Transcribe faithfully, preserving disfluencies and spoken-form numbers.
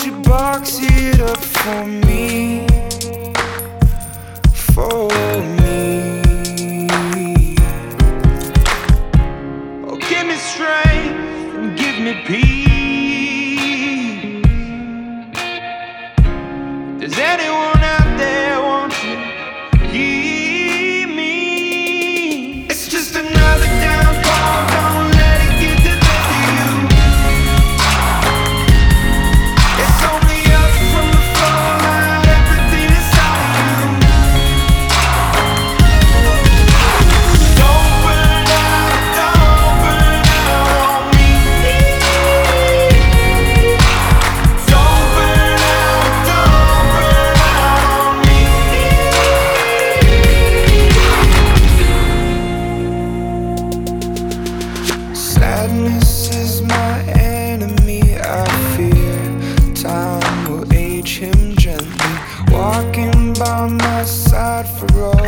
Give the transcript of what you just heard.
won't you box it up for me, for me? Oh, give me strength and give me peace. Does anyone out there want you hear me? It's just another downfall, don't let it get the best of you. It's only up from the fallout, everything inside of you. Don't burn out, don't burn out on me. Don't burn out, don't burn out on me. Sadness is my enemy, I fear time will age him gently, walking by my side for all